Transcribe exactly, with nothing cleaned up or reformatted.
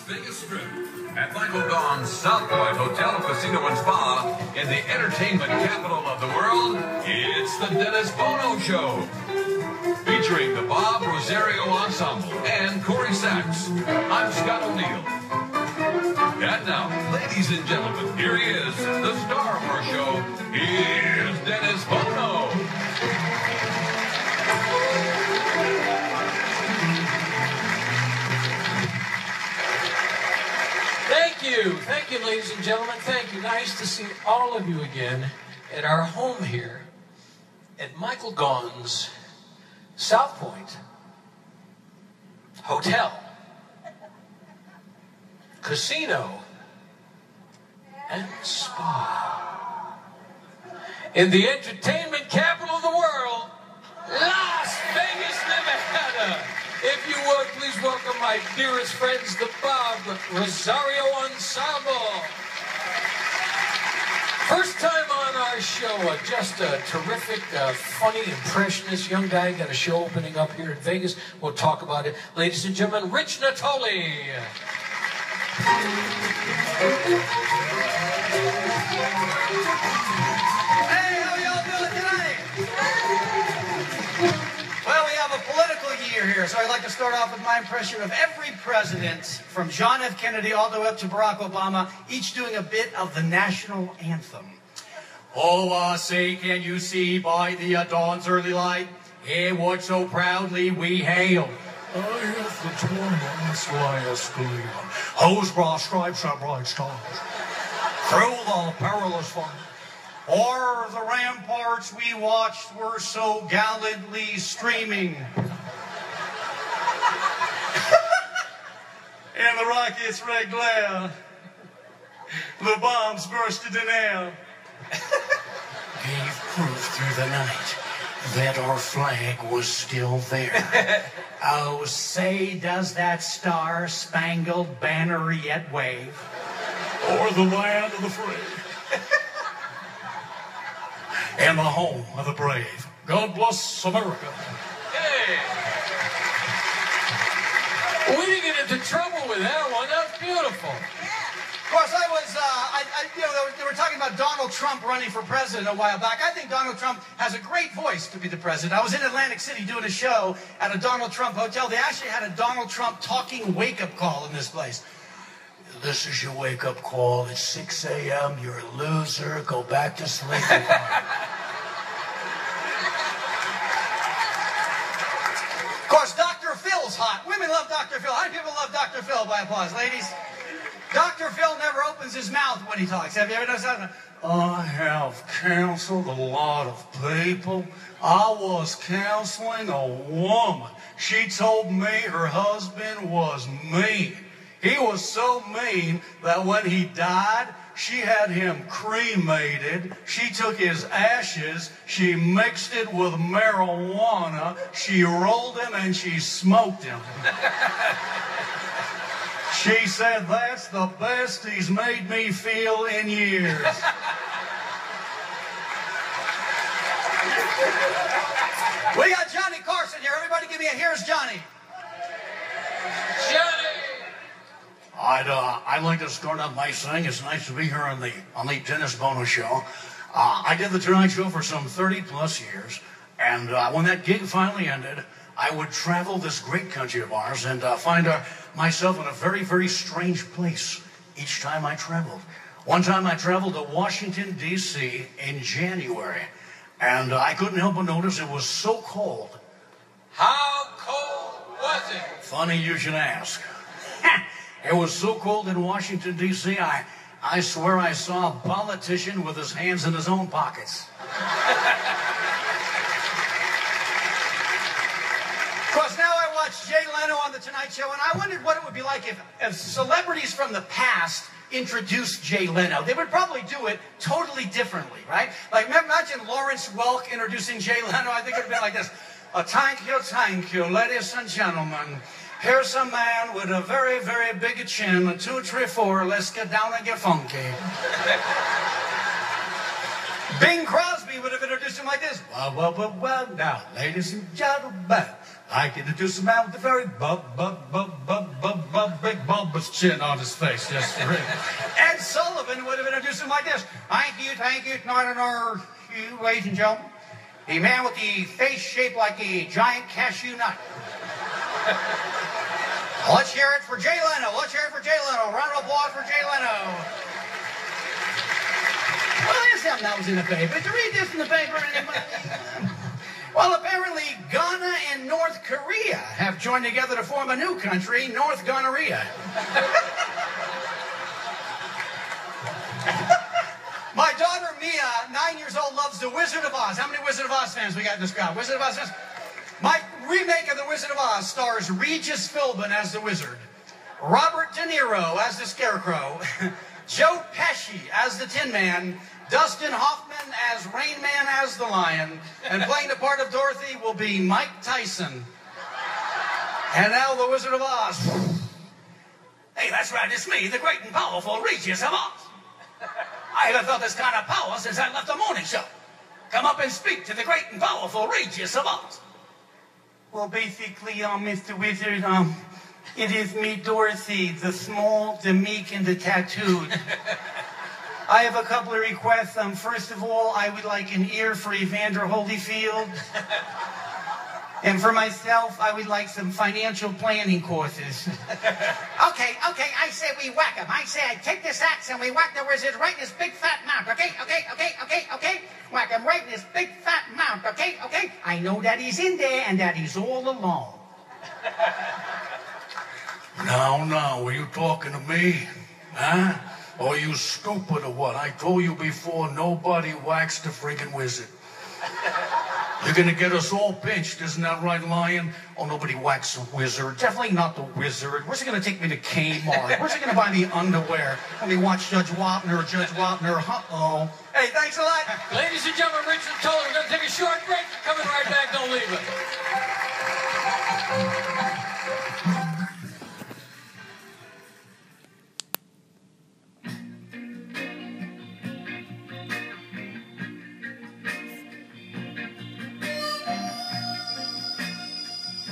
Vegas Strip at Michael Gaughan's South Point Hotel, Casino and Spa in the entertainment capital of the world. It's the Dennis Bono Show, featuring the Bob Rosario Ensemble and Corey Sachs. I'm Scott O'Neill. And now, ladies and gentlemen, here he is, the star of our show. Here's Dennis Bono. Thank you. Thank you, ladies and gentlemen. Thank you. Nice to see all of you again at our home here at Michael Gaughan's South Point Hotel, Casino, and Spa in the entertainment capital of the world, Las Vegas, Nevada. If you would, please welcome my dearest friends, the Bob Rosario Ensemble. First time on our show, uh, just a terrific, uh, funny, impressionist young guy. Got a show opening up here in Vegas. We'll talk about it. Ladies and gentlemen, Rich Natoli. Hey, how y'all doing tonight? Well, we have a political year here, so I'd like to start off with my impression of every president, from John F. Kennedy all the way up to Barack Obama, each doing a bit of the national anthem. Oh, uh, say, can you see by the uh, dawn's early light, hey, what so proudly we hail? I have the torment, why Escalade. Hose bra stripes and bright stars. Through the perilous fight. O'er the ramparts we watched were so gallantly streaming. And the rocket's red glare. The bombs bursted in air. Gave proof through the night that our flag was still there. Oh, say, does that star-spangled banner yet wave? O'er the land of the free. And the home of the brave. God bless America. Hey! We didn't get into trouble with that one. That was beautiful. Of course, I was, uh, I, I, you know, they were, they were talking about Donald Trump running for president a while back. I think Donald Trump has a great voice to be the president. I was in Atlantic City doing a show at a Donald Trump hotel. They actually had a Donald Trump talking wake-up call in this place. This is your wake-up call. It's six a m You're a loser. Go back to sleep. Of course, Doctor Phil's hot. Women love Doctor Phil. How many people love Doctor Phil by applause, ladies? Doctor Phil never opens his mouth when he talks. Have you ever noticed that? I have counseled a lot of people. I was counseling a woman. She told me her husband was mean. He was so mean that when he died, she had him cremated. She took his ashes, she mixed it with marijuana, she rolled him, and she smoked him. She said, that's the best he's made me feel in years. We got Johnny Carson here. Everybody give me a here's Johnny. Johnny! I'd, uh, I'd like to start out by saying it's nice to be here on the, on the Dennis Bono Show. Uh, I did the Tonight Show for some thirty plus years, and uh, when that gig finally ended, I would travel this great country of ours and uh, find uh, myself in a very, very strange place each time I traveled. One time I traveled to Washington, D C in January, and uh, I couldn't help but notice it was so cold. How cold was it? Funny you should ask. It was so cold in Washington, D C, I, I swear I saw a politician with his hands in his own pockets. Of course, now I watch Jay Leno on The Tonight Show, and I wondered what it would be like if, if celebrities from the past introduced Jay Leno. They would probably do it totally differently, right? Like, imagine Lawrence Welk introducing Jay Leno. I think it would have been like this. Uh, thank you, thank you, ladies and gentlemen. Here's a man with a very, very big chin. A two, three, four. Let's get down and get funky. Bing Crosby he would have introduced him like this. Well, well, well, well, now, ladies and gentlemen, I can introduce a man with a very bub, bub, bub, bub, bub, bub, big bulbous chin on his face. Just for him. Ed Sullivan would have introduced him like this. Thank you, thank you, nor, nor, you, ladies and gentlemen. The man with the face shaped like a giant cashew nut. Let's hear it for Jay Leno. Let's hear it for Jay Leno. Round of applause for Jay Leno. Well, there's something that was in the paper. Did you read this in the paper? Well, apparently Ghana and North Korea have joined together to form a new country, North Gonorrhea. My daughter Mia, nine years old, loves The Wizard of Oz. How many Wizard of Oz fans we got in this crowd? Wizard of Oz fans? My remake of The Wizard of Oz stars Regis Philbin as the Wizard, Robert De Niro as the Scarecrow, Joe Pesci as the Tin Man, Dustin Hoffman as Rain Man as the Lion, and playing the part of Dorothy will be Mike Tyson. And now The Wizard of Oz. Hey, that's right, it's me, the great and powerful Regis of Oz. I haven't felt this kind of power since I left the morning show. Come up and speak to the great and powerful Regis of Oz. Well, basically, um, Mister Wizard, um, it is me, Dorothy, the small, the meek, and the tattooed. I have a couple of requests. Um, first of all, I would like an ear for Evander Holyfield. And for myself, I would like some financial planning courses. Okay, okay, I say we whack him. I say I take this axe and we whack the wizard right in his big fat mouth. Okay, okay, okay, okay, okay. Whack him right in his big fat mouth. Okay, okay. I know that he's in there and that he's all alone. Now, now, are you talking to me? Huh? Or are you stupid or what? I told you before, nobody whacks the friggin' wizard. You're gonna get us all pinched, isn't that right, Lion? Oh, nobody whacks a wizard. Definitely not the wizard. Where's he gonna take me to Kmart? Where's he gonna buy me underwear? Let me watch Judge Wapner or Judge Wapner. Uh-oh. Hey, thanks a lot. Ladies and gentlemen,